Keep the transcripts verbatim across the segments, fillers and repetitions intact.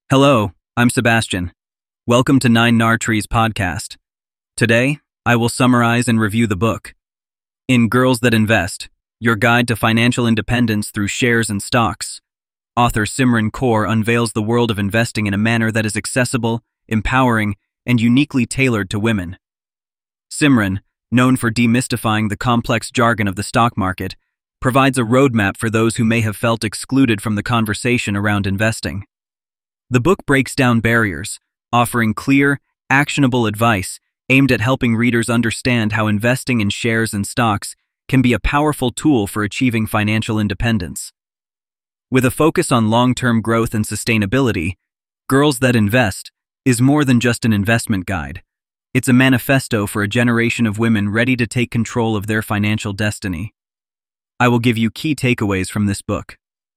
Hello, I'm Sebastian. Welcome to Nine Nar Trees podcast. Today, I will summarize and review the book, In Girls That Invest, Your Guide to Financial Independence Through Shares and Stocks. Author Simran Kaur unveils the world of investing in a manner that is accessible, empowering, and uniquely tailored to women. Simran, known for demystifying the complex jargon of the stock market, provides a roadmap for those who may have felt excluded from the conversation around investing. The book breaks down barriers, offering clear, actionable advice aimed at helping readers understand how investing in shares and stocks can be a powerful tool for achieving financial independence. With a focus on long-term growth and sustainability, Girls That Invest is more than just an investment guide. It's a manifesto for a generation of women ready to take control of their financial destiny. I will give you key takeaways from this book.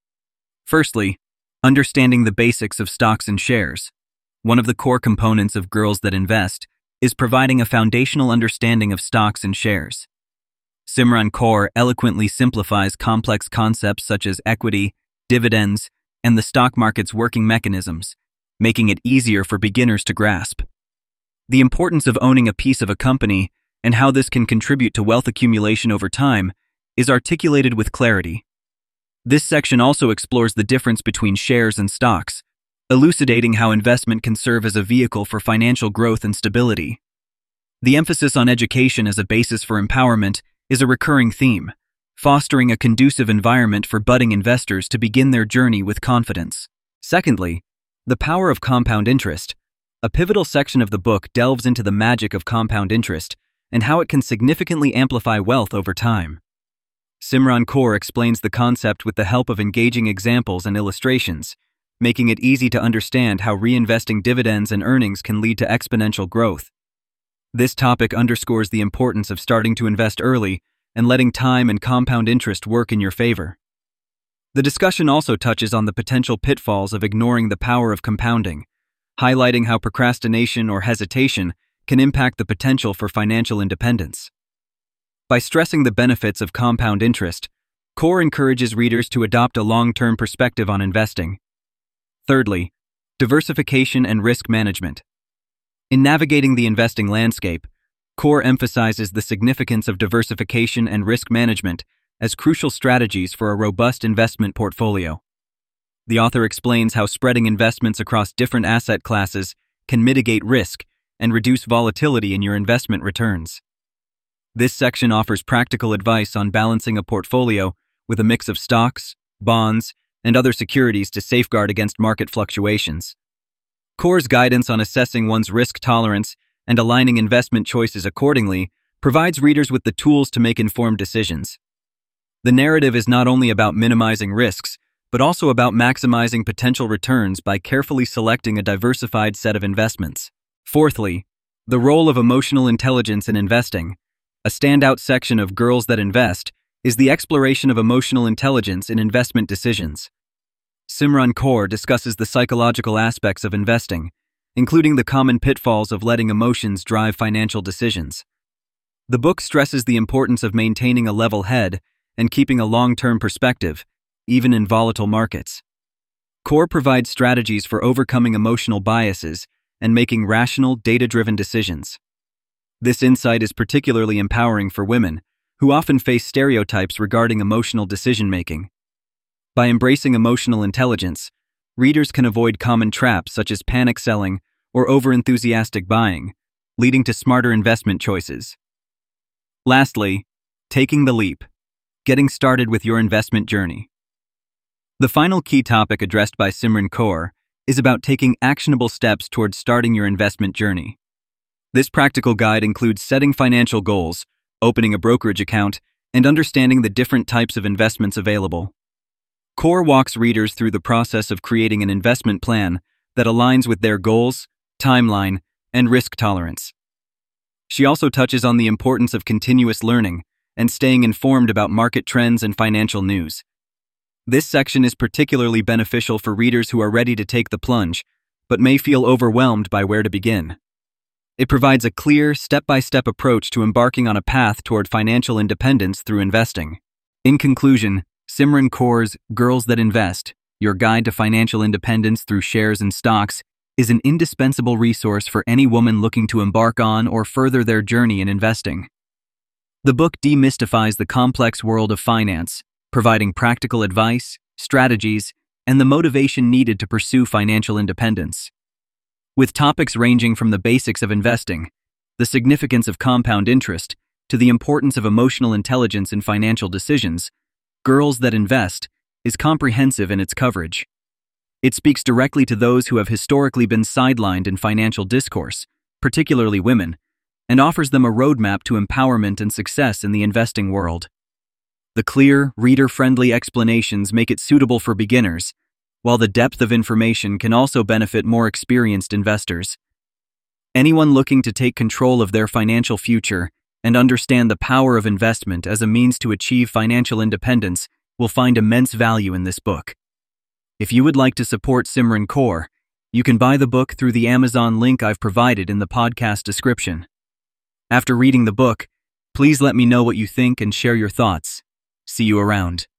Firstly, understanding the basics of stocks and shares. One of the core components of Girls That Invest is providing a foundational understanding of stocks and shares. Simran Kaur eloquently simplifies complex concepts such as equity, dividends, and the stock market's working mechanisms, making it easier for beginners to grasp. The importance of owning a piece of a company and how this can contribute to wealth accumulation over time is articulated with clarity. This section also explores the difference between shares and stocks, elucidating how investment can serve as a vehicle for financial growth and stability. The emphasis on education as a basis for empowerment is a recurring theme, fostering a conducive environment for budding investors to begin their journey with confidence. Secondly, the power of compound interest. A pivotal section of the book delves into the magic of compound interest and how it can significantly amplify wealth over time. Simran Kaur explains the concept with the help of engaging examples and illustrations, making it easy to understand how reinvesting dividends and earnings can lead to exponential growth. This topic underscores the importance of starting to invest early and letting time and compound interest work in your favor. The discussion also touches on the potential pitfalls of ignoring the power of compounding, highlighting how procrastination or hesitation can impact the potential for financial independence. By stressing the benefits of compound interest, Kaur encourages readers to adopt a long-term perspective on investing. Thirdly, diversification and risk management. In navigating the investing landscape, Kaur emphasizes the significance of diversification and risk management as crucial strategies for a robust investment portfolio. The author explains how spreading investments across different asset classes can mitigate risk and reduce volatility in your investment returns. This section offers practical advice on balancing a portfolio with a mix of stocks, bonds, and other securities to safeguard against market fluctuations. Kaur's guidance on assessing one's risk tolerance and aligning investment choices accordingly provides readers with the tools to make informed decisions. The narrative is not only about minimizing risks, but also about maximizing potential returns by carefully selecting a diversified set of investments. Fourthly, the role of emotional intelligence in investing. A standout section of Girls That Invest is the exploration of emotional intelligence in investment decisions. Simran Kaur discusses the psychological aspects of investing, including the common pitfalls of letting emotions drive financial decisions. The book stresses the importance of maintaining a level head and keeping a long-term perspective, even in volatile markets. Kaur provides strategies for overcoming emotional biases and making rational, data-driven decisions. This insight is particularly empowering for women, who often face stereotypes regarding emotional decision-making. By embracing emotional intelligence, readers can avoid common traps such as panic selling or over-enthusiastic buying, leading to smarter investment choices. Lastly, taking the leap. Getting started with your investment journey. The final key topic addressed by Simran Kaur is about taking actionable steps towards starting your investment journey. This practical guide includes setting financial goals, opening a brokerage account, and understanding the different types of investments available. Kaur walks readers through the process of creating an investment plan that aligns with their goals, timeline, and risk tolerance. She also touches on the importance of continuous learning and staying informed about market trends and financial news. This section is particularly beneficial for readers who are ready to take the plunge, but may feel overwhelmed by where to begin. It provides a clear, step-by-step approach to embarking on a path toward financial independence through investing. In conclusion, Simran Kaur's Girls That Invest, Your Guide to Financial Independence Through Shares and Stocks, is an indispensable resource for any woman looking to embark on or further their journey in investing. The book demystifies the complex world of finance, providing practical advice, strategies, and the motivation needed to pursue financial independence. With topics ranging from the basics of investing, the significance of compound interest, to the importance of emotional intelligence in financial decisions, Girls That Invest is comprehensive in its coverage. It speaks directly to those who have historically been sidelined in financial discourse, particularly women, and offers them a roadmap to empowerment and success in the investing world. The clear, reader-friendly explanations make it suitable for beginners, while the depth of information can also benefit more experienced investors. Anyone looking to take control of their financial future and understand the power of investment as a means to achieve financial independence will find immense value in this book. If you would like to support Simran Kaur, you can buy the book through the Amazon link I've provided in the podcast description. After reading the book, please let me know what you think and share your thoughts. See you around.